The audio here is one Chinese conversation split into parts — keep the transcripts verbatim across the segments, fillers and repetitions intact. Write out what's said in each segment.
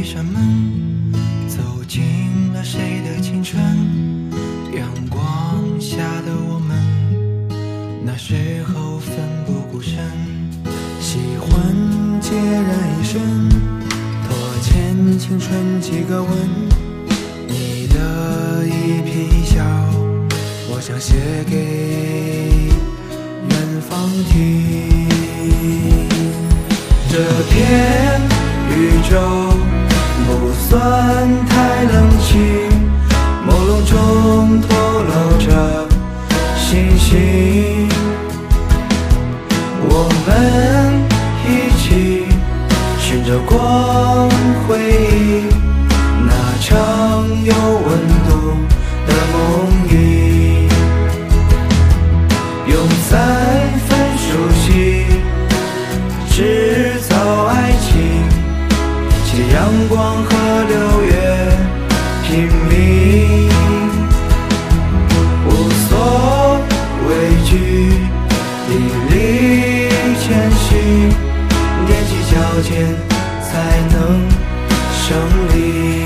扇门，走进了谁的青春。阳光下的我们，那时候奋不顾身，喜欢孑然一身，拖欠青春几个吻。你的一颦一笑，我想写给远方听。这片宇宙不算太冷清，朦胧中透露着星星。我们一起循着光回忆那场有温度的梦呓，用三分熟悉制造爱情，借阳光和六月拼命，无所畏惧，砥砺前行，踮起脚尖才能胜利。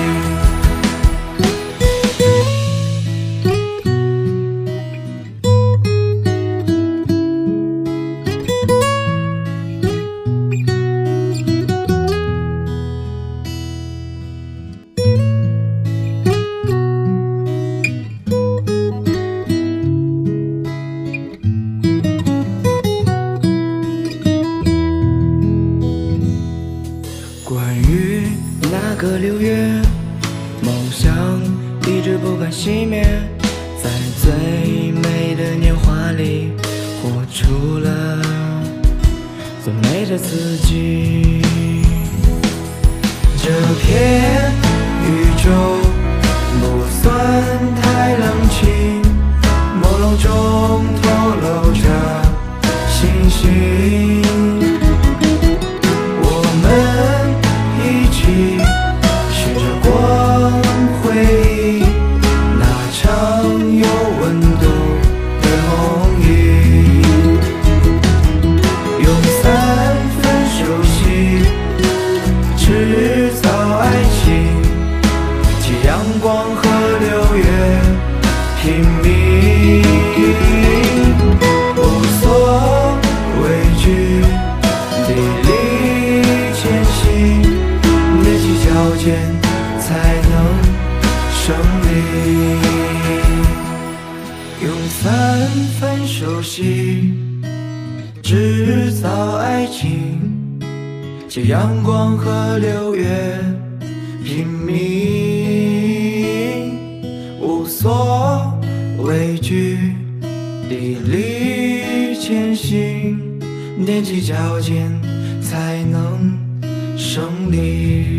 关于那个六月，梦想一直不敢熄灭，在最美的年华里活出了最美的自己。这片宇宙不算太冷清，朦胧中透露着星星。循着光回忆那场有温度的梦呓，用三分熟悉制造爱情，借阳光和六月拼命，无所畏惧，砥砺前行，脚尖才能胜利，用三分熟悉制造爱情，借阳光和六月拼命，无所畏惧，砥砺前行，踮起脚尖才能胜利。